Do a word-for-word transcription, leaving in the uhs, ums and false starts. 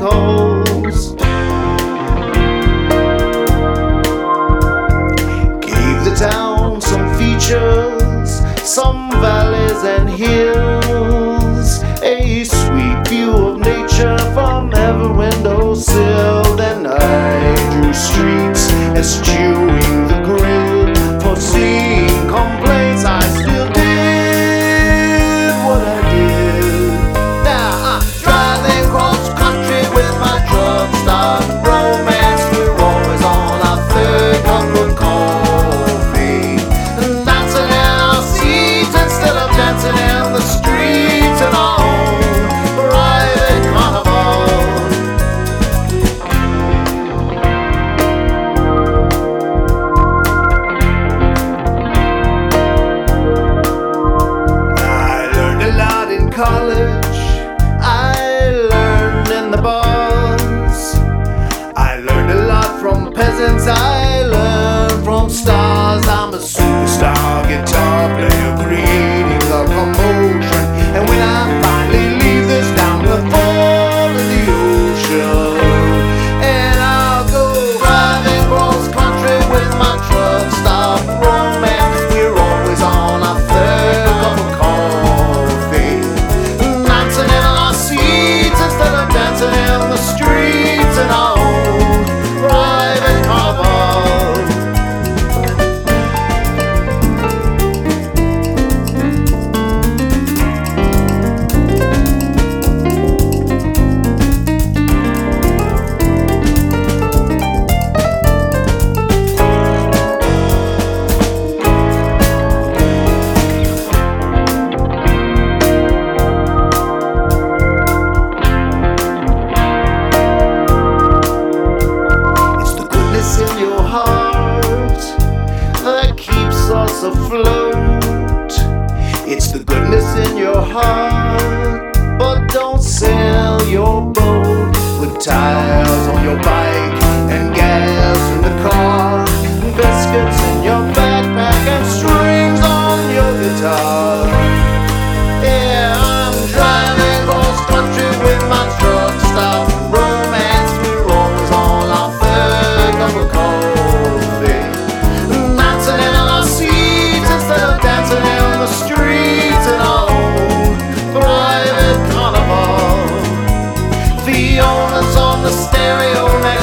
coast. Gave the town some features, some valleys and hills, a sweet view of nature from every windowsill. Then I drew streets eschewing the grill, foreseeing complaints. I still did what I did. Now I'm driving cross country with my truck stop romance. We're always on our third cup of coffee, dancing in our seats instead of dancing in the streets in our own private carnival. I learned a lot in college, I learned in the bars, I learned a lot from peasants, I learned from stars. I'm a superstar guitar player creating the commotion, and when I finally leave this town we'll fall in the ocean. And I'll go driving cross country with my truck stop romance. We're always on our third cup of coffee, dancing in our seats instead of dancing in the streets in our own private carnival. In your heart that keeps us afloat. It's the goodness in your heart, but don't sail your boat with tires on your bike and gas in the car, biscuits in your backpack and strings on your guitar. Yeah, I'm driving cross country with my truck stop romance. We're always on our third cup of coffee, dancing in our seats instead of dancing in the streets in our own private carnival. The owners on the stereo